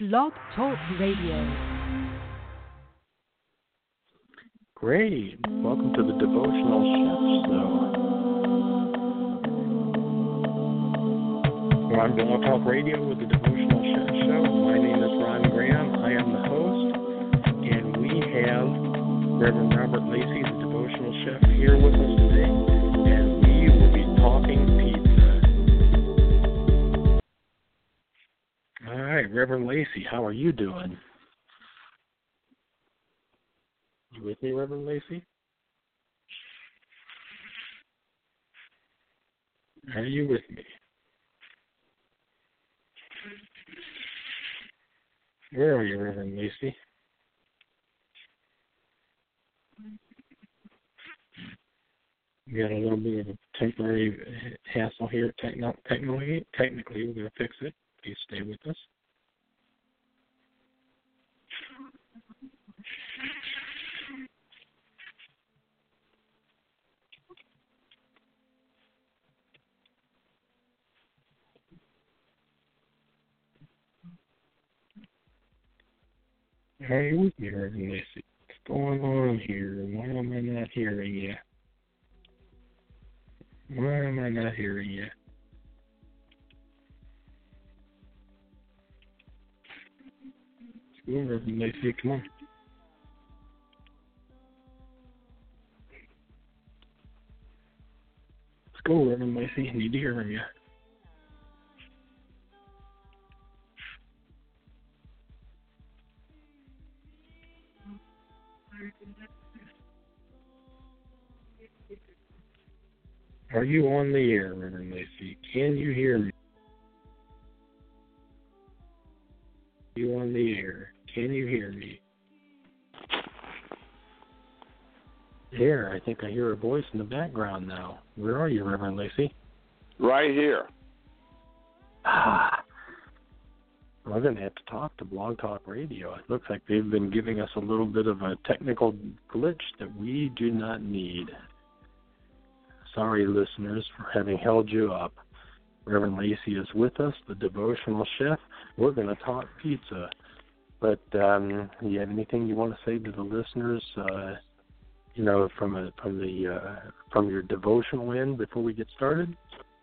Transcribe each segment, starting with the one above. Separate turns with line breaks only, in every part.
Blog Talk Radio.
Great. Welcome to the Devotional Chef Show. Well, I'm Blog Talk Radio with the Devotional Chef Show. My name is Ron Graham. I am the host, and we have Reverend Robert Lacey, the Devotional Chef, here with us today, and we will be talking pizza. All right, Reverend Lacey, how are you doing? You with me, Reverend Lacey? Are you with me? Where are you, Reverend Lacey? We got a little bit of a temporary hassle here. Technically, we're going to fix it. Please stay with us. Are you with me, Reverend Lacey? What's going on here? Why am I not hearing you? Why am I not hearing you? Let's go, Reverend Lacey. Come on. Let's go, Reverend Lacey. I need to hear you. Are you on the air, Reverend Lacey? Can you hear me? Are you on the air? Can you hear me? There, I think I hear a voice in the background now. Where are you, Reverend Lacey?
Right here.
We're going to have to talk to Blog Talk Radio. It looks like they've been giving us a little bit of a technical glitch that we do not need. Sorry, listeners, for having held you up. Reverend Lacey is with us, the Devotional Chef. We're going to talk pizza. But you have anything you want to say to the listeners, from your devotional end before we get started?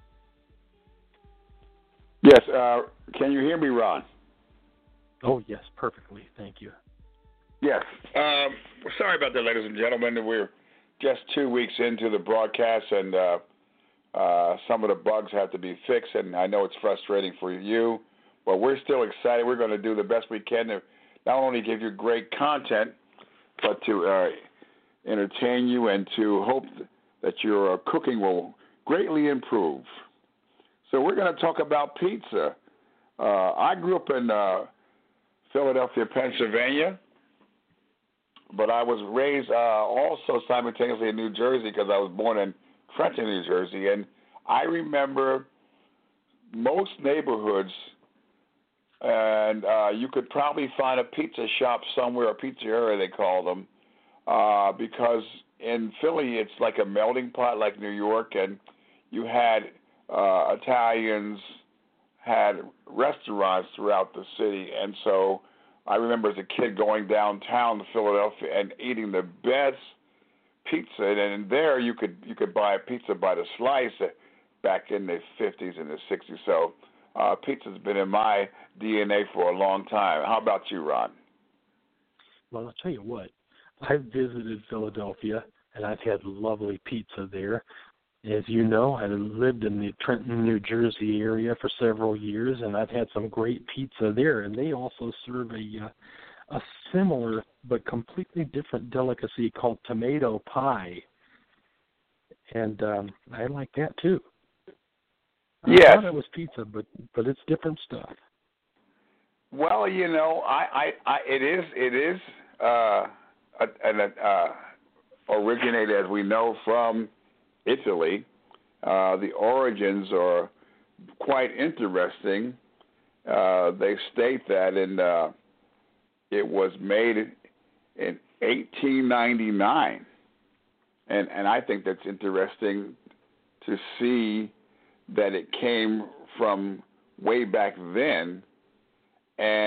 Yes. Can you hear me, Ron?
Oh, yes, perfectly. Thank you.
Yes. Sorry about that, ladies and gentlemen. We're just 2 weeks into the broadcast, and some of the bugs have to be fixed, and I know it's frustrating for you, but we're still excited. We're going to do the best we can to not only give you great content, but to entertain you and to hope that your cooking will greatly improve. So we're going to talk about pizza. I grew up in Philadelphia, Pennsylvania, but I was raised also simultaneously in New Jersey because I was born in Trenton, New Jersey. And I remember most neighborhoods, and you could probably find a pizza shop somewhere, a pizzeria they call them, because in Philly it's like a melting pot like New York, and you had Italians, had restaurants throughout the city. And so I remember as a kid going downtown to Philadelphia and eating the best pizza, and there you could buy a pizza by the slice back in the 50s and the 60s. So pizza's been in my DNA for a long time. How about you, Ron?
Well, I'll tell you what. I've visited Philadelphia, and I've had lovely pizza there. As you know, I lived in the Trenton, New Jersey area for several years, and I've had some great pizza there. And they also serve a similar but completely different delicacy called tomato pie. And I like that too.
Yes.
I thought it was pizza, but it's different stuff.
Well, you know, it is originated, as we know, from Italy. The origins are quite interesting. They state that it was made in 1899, and I think that's interesting to see that it came from way back then, and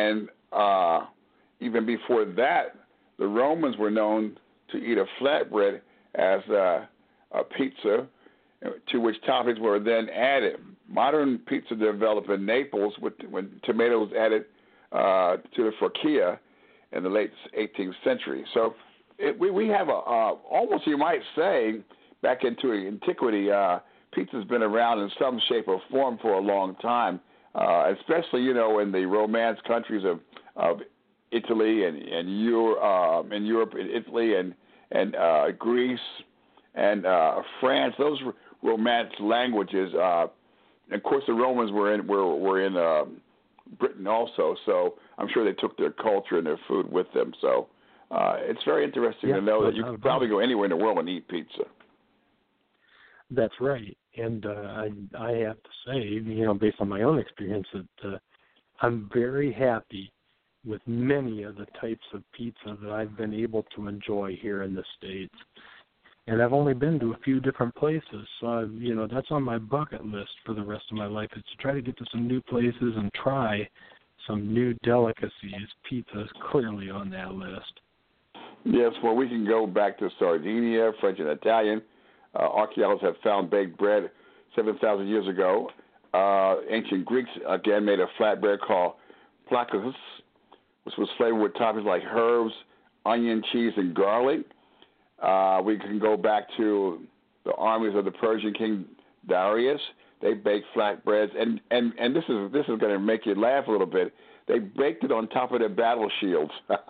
even before that, the Romans were known to eat a flatbread as a pizza, to which toppings were then added. Modern pizza developed in Naples when tomatoes added to the focaccia in the late 18th century. So we have almost, you might say, back into antiquity, pizza's been around in some shape or form for a long time, especially, in the Romance countries of Italy and Europe, Italy and Greece and France. Those Romance languages. Of course, the Romans were in Britain also, so I'm sure they took their culture and their food with them. So it's very interesting to know that you can probably go anywhere in the world and eat pizza.
That's right, and I have to say, based on my own experience, that I'm very happy with many of the types of pizza that I've been able to enjoy here in the States. And I've only been to a few different places, so that's on my bucket list for the rest of my life, is to try to get to some new places and try some new delicacies. Pizza is clearly on that list.
Yes, well, we can go back to Sardinia, French and Italian. Archaeologists have found baked bread 7,000 years ago. Ancient Greeks, again, made a flatbread called plakos, which was flavored with toppings like herbs, onion, cheese, and garlic. We can go back to the armies of the Persian king Darius. They baked flatbreads, and this is going to make you laugh a little bit. They baked it on top of their battle shields.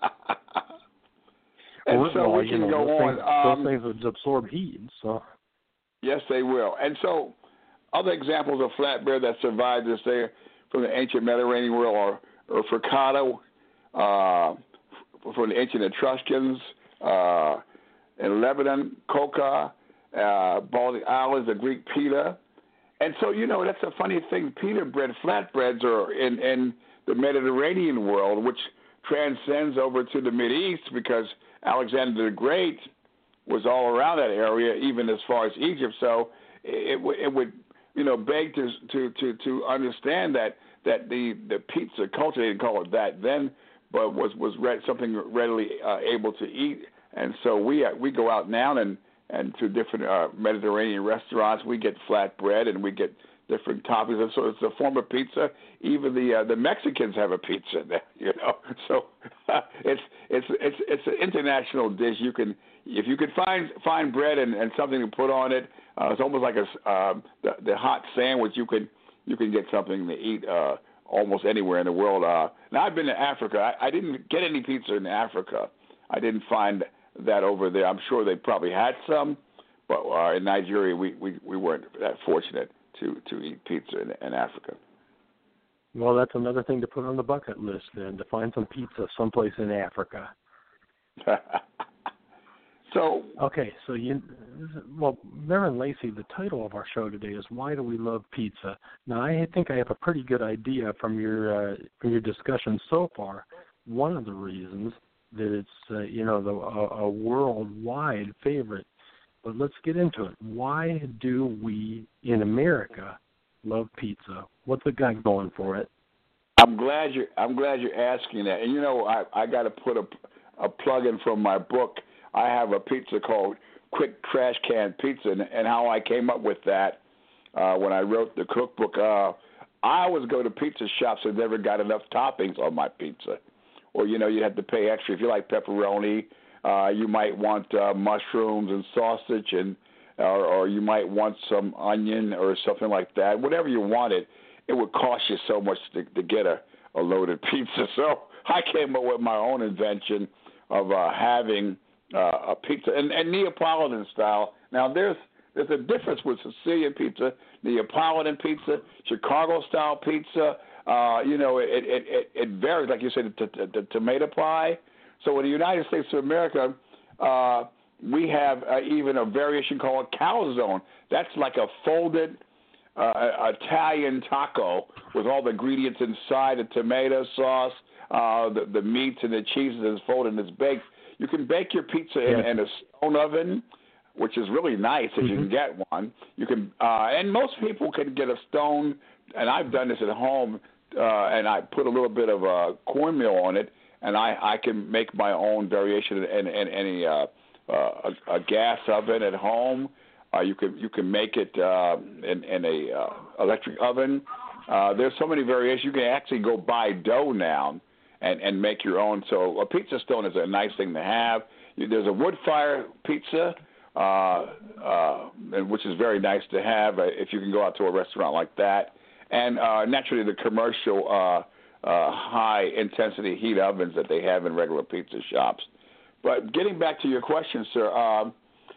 And so we can go on.
Those things would absorb heat, so.
Yes, they will. And so other examples of flatbread that survived this day from the ancient Mediterranean world are frittata from the ancient Etruscans, in Lebanon, coca, Baltic Islands, the Greek pita. And so, that's a funny thing. Pita bread, flatbreads are in the Mediterranean world, which transcends over to the Mideast because Alexander the Great was all around that area, even as far as Egypt. So it would beg to understand that the pizza culture, they didn't call it that then, but was something readily able to eat. And so we go out now and to different Mediterranean restaurants. We get flatbread and we get different toppings. And so it's a form of pizza. Even the Mexicans have a pizza there, So it's an international dish. If you could find bread and something to put on it, it's almost like the hot sandwich. You can get something to eat almost anywhere in the world. Now I've been to Africa. I didn't get any pizza in Africa. I didn't find that over there. I'm sure they probably had some, but in Nigeria we weren't that fortunate to eat pizza in Africa.
Well, that's another thing to put on the bucket list then, to find some pizza someplace in Africa. Okay, so Marin Lacey, the title of our show today is "Why Do We Love Pizza?" Now, I think I have a pretty good idea from your discussion so far. One of the reasons that it's a worldwide favorite. But let's get into it. Why do we in America love pizza? What's it got going for it?
I'm glad you're asking that. And I got to put a plug in from my book. I have a pizza called Quick Trash Can Pizza, and how I came up with that when I wrote the cookbook. I always go to pizza shops and never got enough toppings on my pizza, or you have to pay extra if you like pepperoni. You might want mushrooms and sausage, or you might want some onion or something like that. Whatever you wanted, it would cost you so much to get a loaded pizza. So I came up with my own invention of having a pizza and Neapolitan style. Now there's a difference with Sicilian pizza, Neapolitan pizza, Chicago style pizza. It varies, like you said, the tomato pie. So in the United States of America, we have even a variation called calzone. That's like a folded Italian taco with all the ingredients inside, the tomato sauce, the meats and the cheeses is folded and it's baked. You can bake your pizza in a stone oven, which is really nice if you can get one. You can, and most people can get a stone, and I've done this at home, and I put a little bit of cornmeal on it, and I can make my own variation in any a gas oven at home. You can make it in a electric oven. There's so many variations. You can actually go buy dough now and make your own. So a pizza stone is a nice thing to have. There's a wood fire pizza, which is very nice to have if you can go out to a restaurant like that. And naturally, the commercial high-intensity heat ovens that they have in regular pizza shops. But getting back to your question, sir,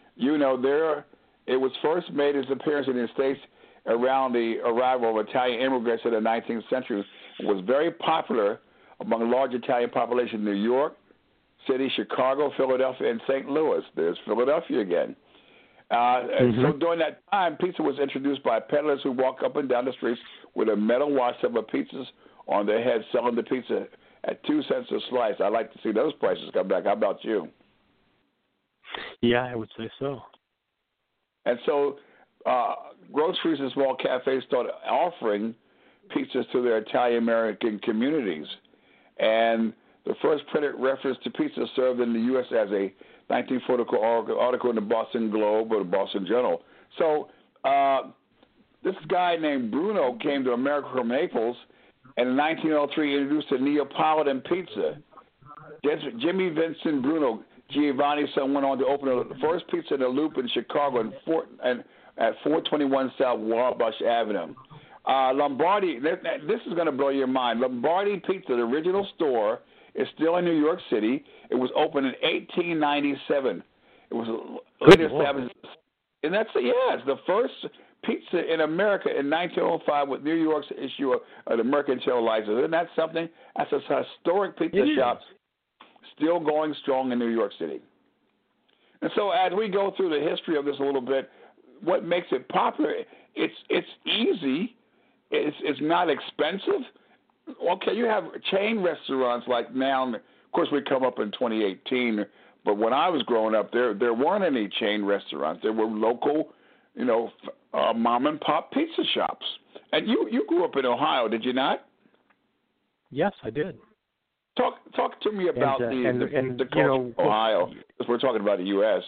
it was first made its appearance in the States around the arrival of Italian immigrants in the 19th century. It was very popular among a large Italian population in New York City, Chicago, Philadelphia, and St. Louis. There's Philadelphia again. And so during that time, pizza was introduced by peddlers who walk up and down the streets with a metal watch of pizzas on their heads, selling the pizza at 2 cents a slice. I'd like to see those prices come back. How about you?
Yeah, I would say so.
And so groceries and small cafes started offering pizzas to their Italian-American communities. And the first printed reference to pizza served in the U.S. as a 1944 article in the Boston Globe or the Boston Journal. So this guy named Bruno came to America from Naples, and in 1903 introduced the Neapolitan pizza. Jimmy Vincent Bruno, Giovanni's son, went on to open the first pizza in the Loop in Chicago at 421 South Wabash Avenue. Lombardi, this is going to blow your mind. Lombardi Pizza, the original store, is still in New York City. It was opened in 1897. It was later established, and it's the first pizza in America in 1905 with New York's issue of the Mercantile license. Isn't that something? That's a historic pizza shop, still going strong in New York City. And so as we go through the history of this a little bit, what makes it popular? It's easy. It's not expensive. Okay, you have chain restaurants like now. Of course, we come up in 2018, but when I was growing up, there weren't any chain restaurants. There were local, mom and pop pizza shops. And you grew up in Ohio, did you not?
Yes, I did.
Talk to me about the culture of Ohio, because we're talking about the U.S.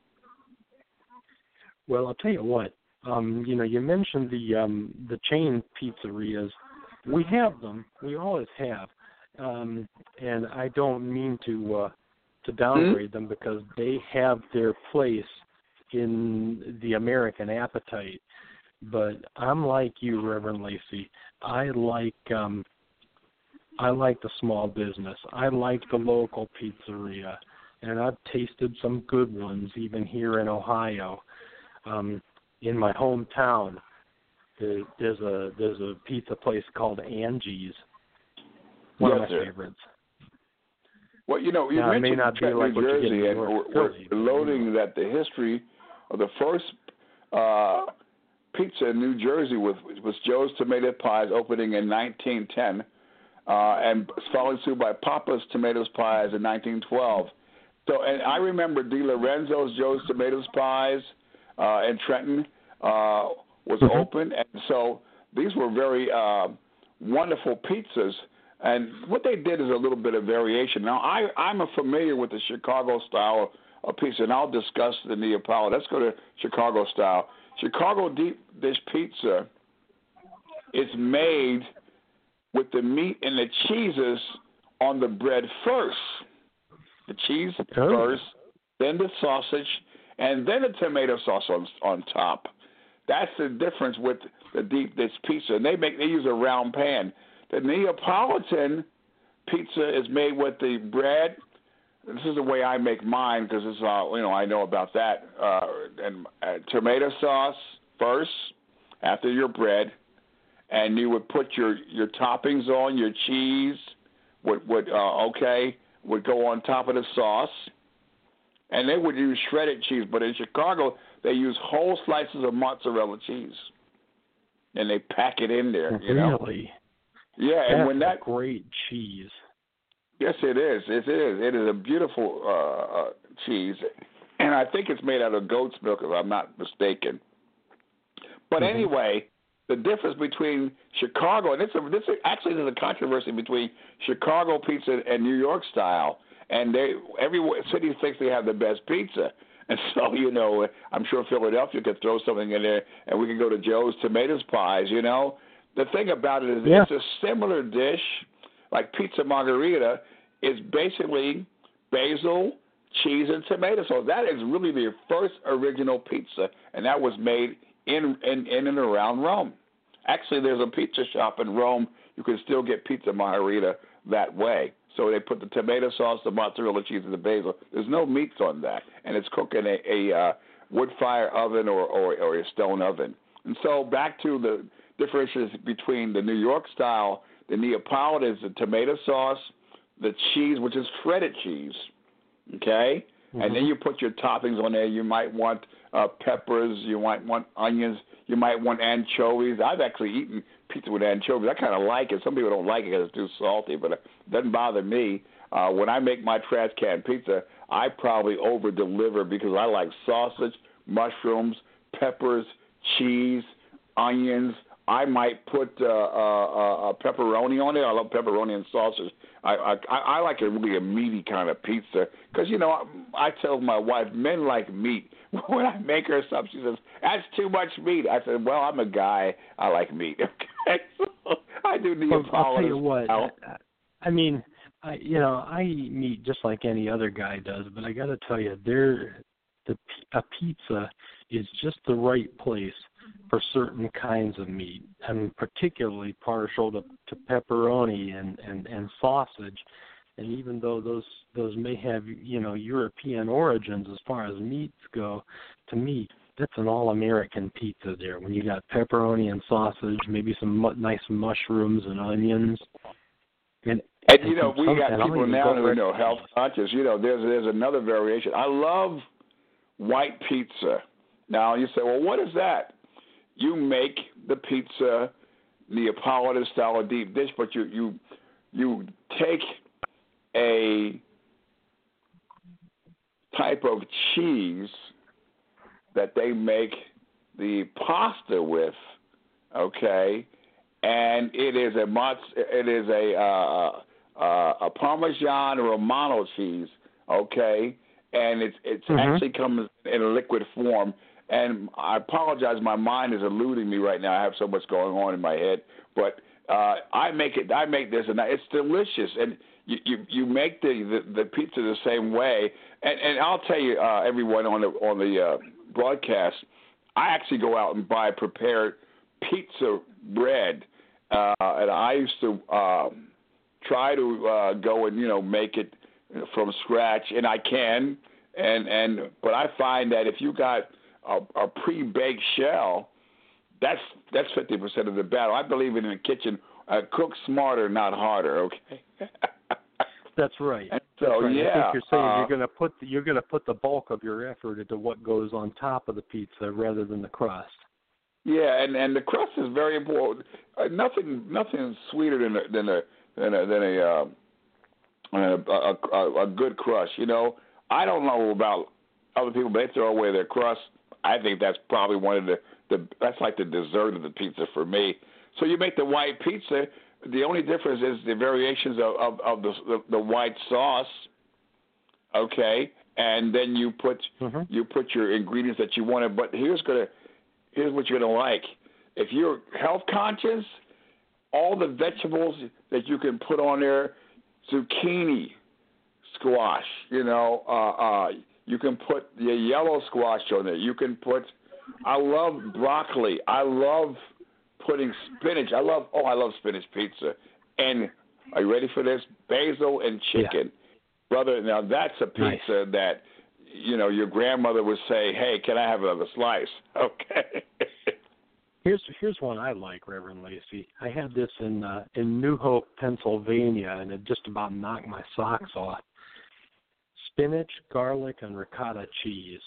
Well, I'll tell you what. You mentioned the chain pizzerias. We have them. We always have, and I don't mean to downgrade them because they have their place in the American appetite. But I'm like you, Reverend Lacey. I like the small business. I like the local pizzeria, and I've tasted some good ones even here in Ohio. In my hometown, there's a pizza place called Angie's. One of my favorites.
Well, you mentioned
may not be like
New Jersey, and we're loading that the history of the first pizza in New Jersey was Joe's Tomato Pies, opening in 1910, and followed suit by Papa's Tomatoes Pies in 1912. So, and I remember Di Lorenzo's Joe's Tomatoes Pies in Trenton was open, and so these were very wonderful pizzas. And what they did is a little bit of variation. Now, I'm familiar with the Chicago style of pizza, and I'll discuss the Neapolitan. Let's go to Chicago style. Chicago deep dish pizza is made with the meat and the cheeses on the bread first. The cheese first, then the sausage, and then the tomato sauce on top. That's the difference with the deep dish pizza. And they use a round pan. The Neapolitan pizza is made with the bread. This is the way I make mine because it's I know about that. And tomato sauce first, after your bread, and you would put your toppings on. Your cheese would go on top of the sauce, and they would use shredded cheese. But in Chicago, they use whole slices of mozzarella cheese, and they pack it in there.
Really?
Yeah, and when that
great cheese.
Yes, it is. It is a beautiful cheese, and I think it's made out of goat's milk, if I'm not mistaken. But anyway, the difference between Chicago, and there's a controversy between Chicago pizza and New York style, and every city thinks they have the best pizza. And so, I'm sure Philadelphia could throw something in there, and we could go to Joe's Tomatoes Pies, The thing about it is It's a similar dish, like pizza margherita, is basically basil, cheese, and tomato sauce. That is really the first original pizza, and that was made in and around Rome. Actually, there's a pizza shop in Rome. You can still get pizza margherita that way. So they put the tomato sauce, the mozzarella cheese, and the basil. There's no meats on that, and it's cooked in a wood fire oven or a stone oven. And so back to the differences between the New York style, the Neapolitan is the tomato sauce, the cheese, which is shredded cheese, okay? Mm-hmm. And then you put your toppings on there. You might want peppers. You might want onions. You might want anchovies. I've actually eaten pizza with anchovies. I kind of like it. Some people don't like it because it's too salty, but it doesn't bother me. When I make my trash can pizza, I probably over-deliver because I like sausage, mushrooms, peppers, cheese, onions. I might put pepperoni on it. I love pepperoni and sausage. I like really a meaty kind of pizza because, I tell my wife, men like meat. When I make her something, she says, that's too much meat. I said, well, I'm a guy. I like meat. Okay, so I do Neapolitan.
I'll tell you what. I mean, I eat meat just like any other guy does, but I got to tell you, a pizza is just the right place for certain kinds of meat. I'm particularly partial to pepperoni and sausage. And even though those may have, European origins as far as meats go, to me, that's an all-American pizza there. When you got pepperoni and sausage, maybe some nice mushrooms and onions. And we got people now who are health conscious. There's another variation. I love white pizza. Now, you say, well, what is that? You make the pizza Neapolitan style, a deep dish, but you take a type of cheese that they make the pasta with, okay, and it is a Parmesan Romano cheese, okay, and it's actually comes in a liquid form. And I apologize, my mind is eluding me right now. I have so much going on in my head, but I make this, and it's delicious. And you make the pizza the same way. And I'll tell you, everyone on the broadcast, I actually go out and buy prepared pizza bread, and I used to try to go and make it from scratch, and I can. But I find that if you got a pre-baked shell, that's 50% of the battle. I believe in the kitchen, cook smarter, not harder. Okay. That's right.
So
right.
Yeah,
I think you're saying you're gonna put the bulk of your effort into what goes on top of the pizza rather than the crust.
Yeah, and the crust is very important. Nothing sweeter than a good crust. I don't know about other people, but they throw away their crust. I think that's probably one of that's like the dessert of the pizza for me. So you make the white pizza. The only difference is the variations of the white sauce, okay, and then you put your ingredients that you wanted. But here's what you're gonna like. If you're health conscious, all the vegetables that you can put on there, zucchini, squash, you can put the yellow squash on there. You can put, I love broccoli. I love putting spinach. I love spinach pizza. And are you ready for this? Basil and chicken. Yeah. Brother, now that's a pizza that, your grandmother would say, hey, can I have another slice? Okay.
Here's one I like, Reverend Lacey. I had this in New Hope, Pennsylvania, and it just about knocked my socks off. Spinach, garlic, and ricotta cheese.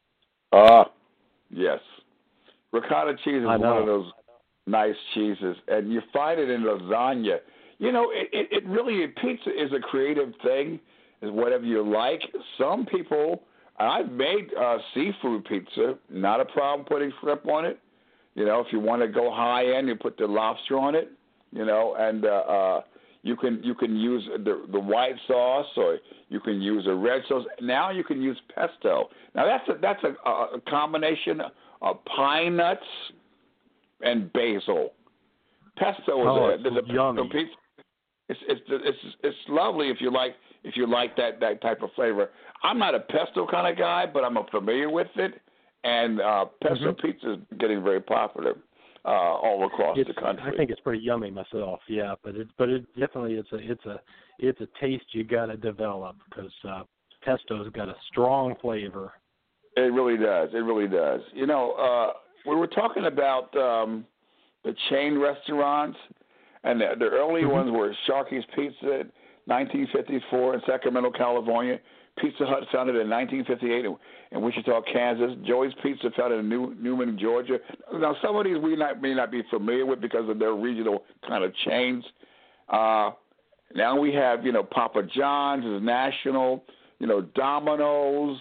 Yes. Ricotta cheese is one of those nice cheeses, and you find it in lasagna. It really, pizza is a creative thing, is whatever you like. Some people, I've made seafood pizza, not a problem putting shrimp on it. You know, if you want to go high end, you put the lobster on it. You know, and you can use the white sauce, or you can use a red sauce. Now you can use pesto. Now that's a combination of pine nuts and basil. Pesto is a
yummy.
pizza. It's lovely if you like that type of flavor. I'm not a pesto kind of guy, but I'm familiar with it, and pesto pizza is getting very popular all across the country.
I think it's pretty yummy myself. Yeah, but it definitely it's a taste you got to develop, because pesto's got a strong flavor.
It really does. It really does. You know, we were talking about the chain restaurants, and the early ones were Sharky's Pizza, 1954 in Sacramento, California. Pizza Hut founded in 1958 in Wichita, Kansas. Joey's Pizza founded in Newman, Georgia. Now, some of these we may not be familiar with because of their regional kind of chains. Now we have, Papa John's is national, Domino's,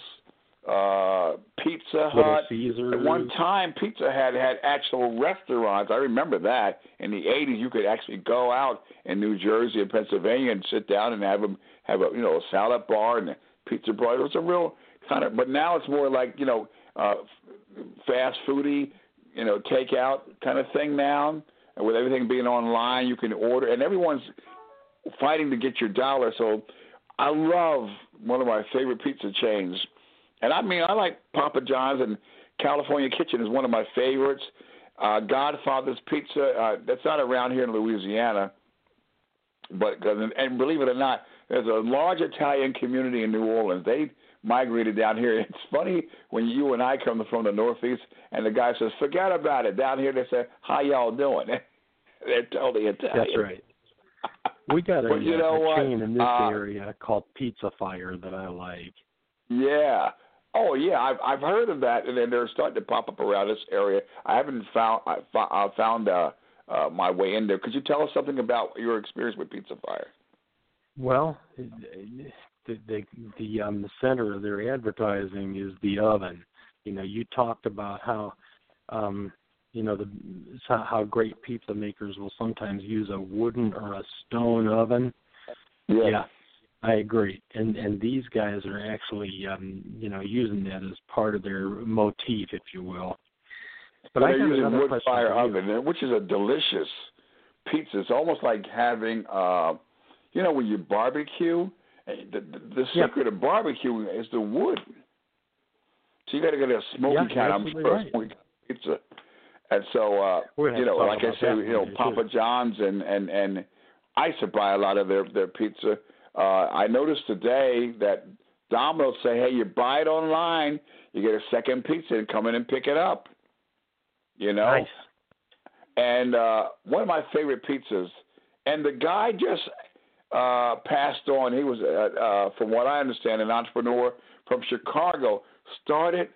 Pizza Hut.
Caesars.
At one time, Pizza had actual restaurants. I remember that. In the 80s, you could actually go out in New Jersey and Pennsylvania and sit down and have a salad bar and a pizza bar. It was a real kind of, but now it's more like, fast foody, takeout kind of thing now. And with everything being online, you can order, and everyone's fighting to get your dollar. So I love one of my favorite pizza chains. And I like Papa John's, and California Kitchen is one of my favorites. Godfather's Pizza, that's not around here in Louisiana. And believe it or not, there's a large Italian community in New Orleans. They migrated down here. It's funny when you and I come from the Northeast, and the guy says, forget about it. Down here they say, how y'all doing? They're totally Italian.
That's right. We got a chain in this area called Pizza Fire that I like.
Yeah. Oh, yeah, I've heard of that, and then they're starting to pop up around this area. I haven't found my way in there. Could you tell us something about your experience with Pizza Fire? Well,
the center of their advertising is the oven. You talked about how, how great pizza makers will sometimes use a wooden or a stone oven.
Yeah.
Yeah. I agree, and these guys are actually, using that as part of their motif, if you will.
But they're using wood fire oven, which is a delicious pizza. It's almost like having, when you barbecue, the secret of barbecue is the wood. So you got to get a smoky kind. I'm sure a smoky pizza. And so, like I said, Papa John's and I used to buy a lot of their pizza. I noticed today that Domino's say, hey, you buy it online, you get a second pizza and come in and pick it up.
Nice.
And one of my favorite pizzas, and the guy just passed on. He was, from what I understand, an entrepreneur from Chicago, started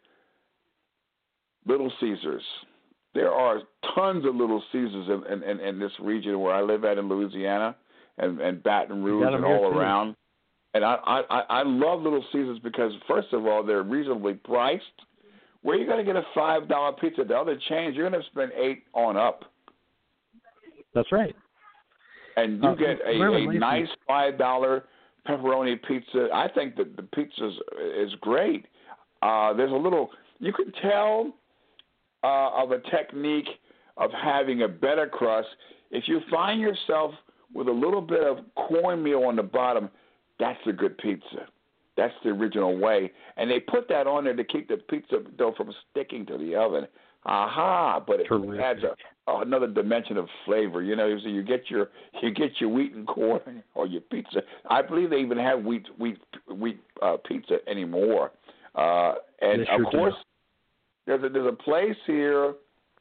Little Caesars. There are tons of Little Caesars in this region where I live at in Louisiana. And Baton Rouge and all around. And I love Little Caesars because, first of all, they're reasonably priced. Where are you going to get a $5 pizza? The other chains, you're going to spend $8 on up.
That's right.
And you get a nice $5 pepperoni pizza. I think that the pizza is great. There's a little, you can tell of a technique of having a better crust. If you find yourself with a little bit of cornmeal on the bottom, that's a good pizza. That's the original way. And they put that on there to keep the pizza dough from sticking to the oven. Aha! But it adds another dimension of flavor. So you get your wheat and corn or your pizza. I believe they even have wheat pizza anymore. And of course, there's a place here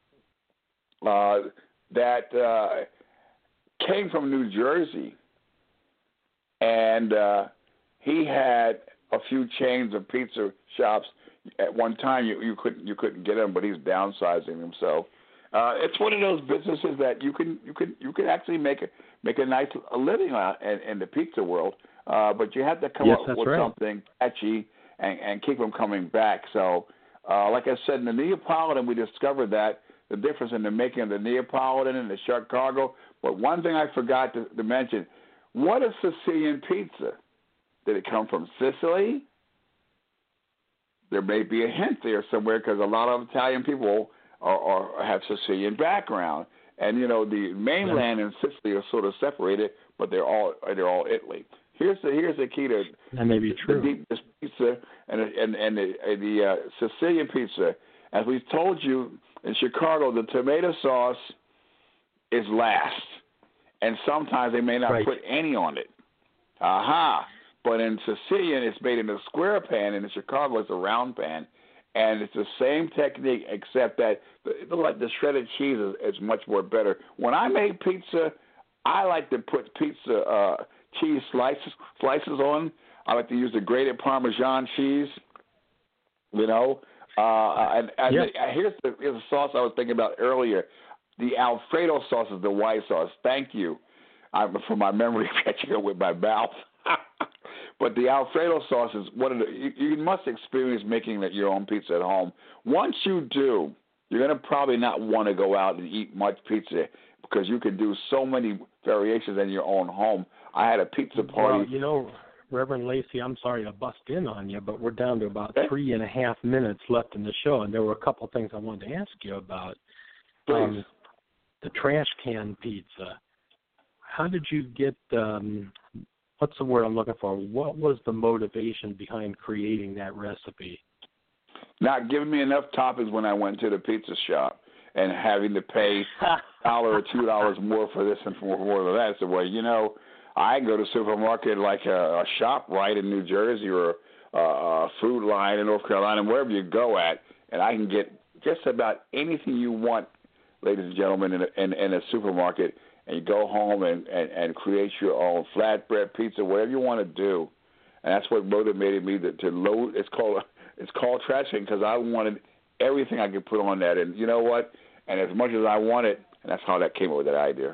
that came from New Jersey, and he had a few chains of pizza shops. At one time, you couldn't get him, but he's downsizing himself. It's one of those businesses that you can actually make a nice living in the pizza world, but you have to come up with something catchy and keep them coming back. So, like I said, in the Neapolitan, we discovered that the difference in the making of the Neapolitan and the Chicago. But one thing I forgot to mention, what is Sicilian pizza? Did it come from Sicily? There may be a hint there somewhere because a lot of Italian people have Sicilian background. And, the mainland and Sicily are sort of separated, but they're all Italy. Here's the key to
that may be true.
The pizza and the Sicilian pizza. As we told you, in Chicago, the tomato sauce is last. And sometimes they may not put any on it. But in Sicilian, it's made in a square pan, and in Chicago, it's a round pan. And it's the same technique, except that the shredded cheese is much more better. When I make pizza, I like to put pizza cheese slices on. I like to use the grated Parmesan cheese, Here's the sauce I was thinking about earlier. The Alfredo sauce is the white sauce. Thank you for my memory catching up with my mouth. But the Alfredo sauce is one of you must experience making your own pizza at home. Once you do, you're going to probably not want to go out and eat much pizza because you can do so many variations in your own home. I had a pizza party.
Well, Reverend Lacey, I'm sorry to bust in on you, but we're down to about 3.5 minutes left in the show, and there were a couple of things I wanted to ask you about.
Please.
The trash can pizza. How did you get what's the word I'm looking for? What was the motivation behind creating that recipe?
Not giving me enough toppings when I went to the pizza shop and having to pay $1 or $2 more for this and more for that. So, I go to a supermarket like a ShopRite in New Jersey or a Food Line in North Carolina, wherever you go at, and I can get just about anything you want, ladies and gentlemen, in a supermarket. And you go home and create your own flatbread pizza, whatever you want to do. And that's what motivated me to load. It's called trash can because I wanted everything I could put on that. And you know what? And as much as I wanted, and that's how that came up with that idea.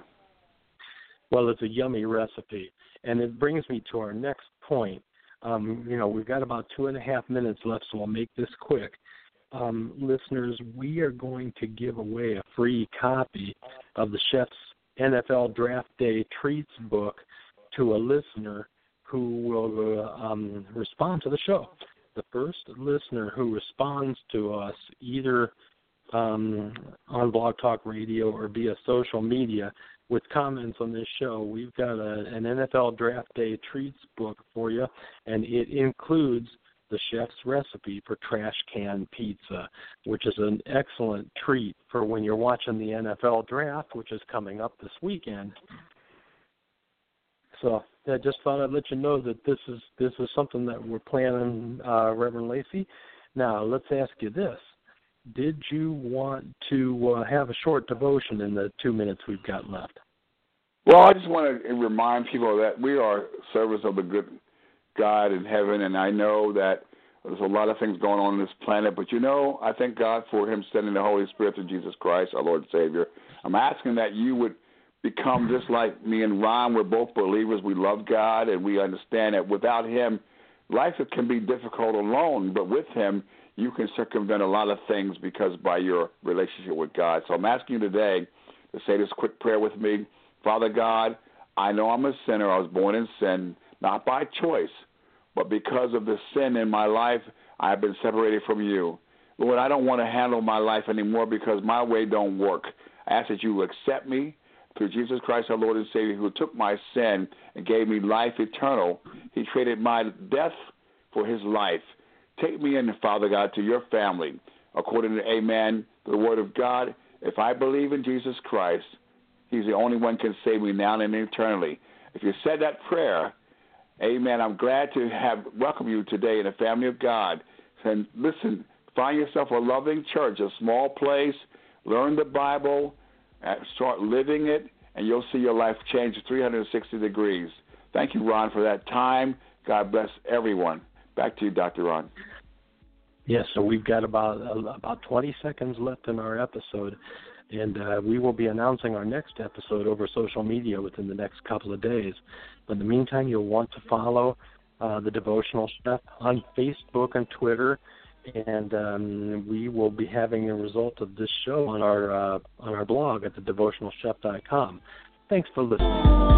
Well, it's a yummy recipe. And it brings me to our next point. We've got about 2.5 minutes left, so I'll make this quick. Listeners, we are going to give away a free copy of the Chef's NFL Draft Day Treats book to a listener who will respond to the show. The first listener who responds to us either on Blog Talk Radio or via social media with comments on this show, we've got an NFL Draft Day Treats book for you, and it includes the chef's recipe for trash can pizza, which is an excellent treat for when you're watching the NFL draft, which is coming up this weekend. So I just thought I'd let you know that this is something that we're planning, Reverend Lacey. Now, let's ask you this. Did you want to have a short devotion in the 2 minutes we've got left?
Well, I just want to remind people that we are servants of the good God in heaven, and I know that there's a lot of things going on this planet, but I thank God for him sending the Holy Spirit through Jesus Christ, our Lord and Savior. I'm asking that you would become just like me and Ron. We're both believers. We love God, and we understand that without him, life can be difficult alone, but with him, you can circumvent a lot of things because by your relationship with God. So I'm asking you today to say this quick prayer with me. Father God, I know I'm a sinner. I was born in sin, not by choice, but because of the sin in my life, I have been separated from you. Lord, I don't want to handle my life anymore because my way don't work. I ask that you accept me through Jesus Christ, our Lord and Savior, who took my sin and gave me life eternal. He traded my death for his life. Take me in, Father God, to your family. According to Amen, the word of God, if I believe in Jesus Christ, he's the only one can save me now and eternally. If you said that prayer, amen, I'm glad to welcome you today in the family of God. And listen, find yourself a loving church, a small place, learn the Bible, start living it, and you'll see your life change 360 degrees. Thank you, Ron, for that time. God bless everyone. Back to you, Dr. Ron.
Yes, so we've got about 20 seconds left in our episode, and we will be announcing our next episode over social media within the next couple of days. But in the meantime, you'll want to follow the Devotional Chef on Facebook and Twitter, and we will be having a result of this show on our blog at thedevotionalchef.com. Thanks for listening.